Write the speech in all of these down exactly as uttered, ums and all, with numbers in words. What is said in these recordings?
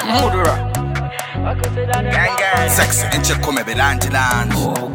Mudra. Gang gang. Sexy inche come belanti land.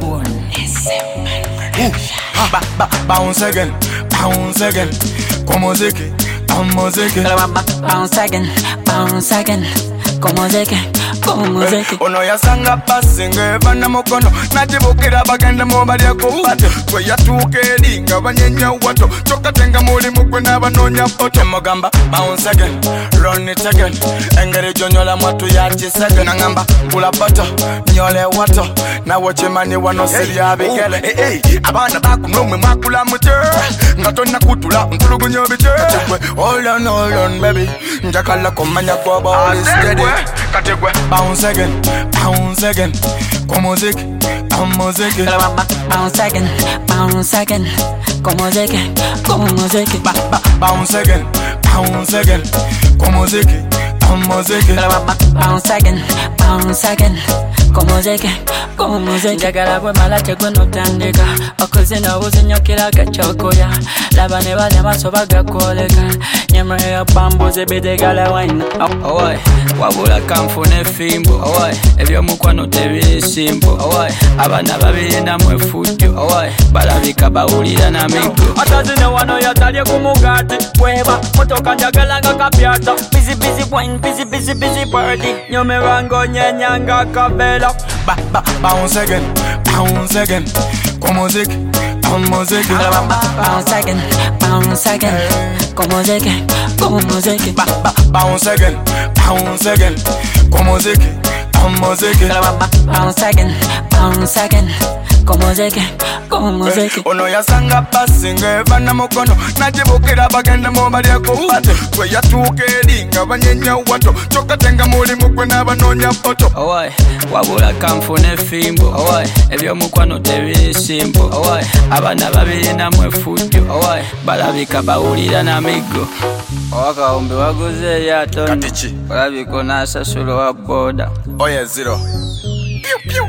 Ba ba bounce again, bounce again. Como se que, como se que. Bounce again, bounce again. Como se que, como se que. Ono ya sanga pasinga vana mokono. Najibukira bagenda mobali akupate. Kwe ya tuke linga banyenya wato. Choka tenga muli mukwe na banonya poto. Mogamba bounce again, run it again. Engere jonyola mwatu ya chisage. Nangamba pula pato, nyole wato. Na wache mani wano sili ya bigele. Hey hey, abana baku nomwe makula mute. Ngato na kutula ntulugu nyobite. Hold on, hold on baby. Njakala komanya kwa ball steady. Kategwe. Bounce again, bounce again. Como se que, como se que. Bounce again, bounce again. Como se que, como se que. Bounce again, bounce again. Como se que, como se que. Bounce again, bounce again. Como se que, como se que. Njagala bwe malache gwe notandika. Okoze n'obuzi nyokera gachokoya. Laba ne bali amaso bagakoleka. Nyamre ya bambuze bidegala wine. Owai, wabula kanfune fimbo. Owai, ebyomukwano tebiri simple. Owai, abana babiri namwe fujjo. Owai, balabika bawulira na migo. Atazine wano yatalye ku mugati. Weba, motoka njagala nga kapyata. Busy busy wine, busy busy busy party. Nyomera ngonyenya nga kabela. Ba ba bounce again, bounce again. Como se que, como se que. Bounce again, bounce again. Como se que, como se que. Ba ba bounce again, bounce again. Como se que, como se que. Bounce again, bounce again. Como se que, como se que. Ono ya sanga pasinga vana mokono. Najibukira bagenda mobali akupate. Kwe ya tuke linga banyenya wato. Choka tenga muli mukwe na banonya poto. Owai, wabula kanfune fimbo. Owai, ebyomukwano tebiri simple. Owai, abana babiri namwe fujjo. Owai, balabika bawulira na migo. Owakawumbi waguze eryato. Katichi. Olabika n'asasula wa boda. Oye zero. Pew pew.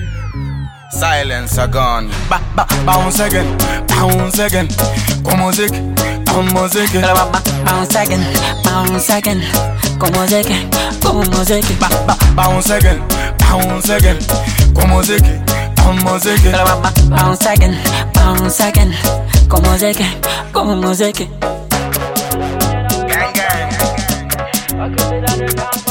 Silence are gone. Ba ba bounce again, bounce again. Como se que, como se que. Bounce again, bounce again. Como se que, como se que. Ba ba bounce again, bounce again. Como se que, como se que. Bounce again, bounce again. Como se que, como se que. Gang gang.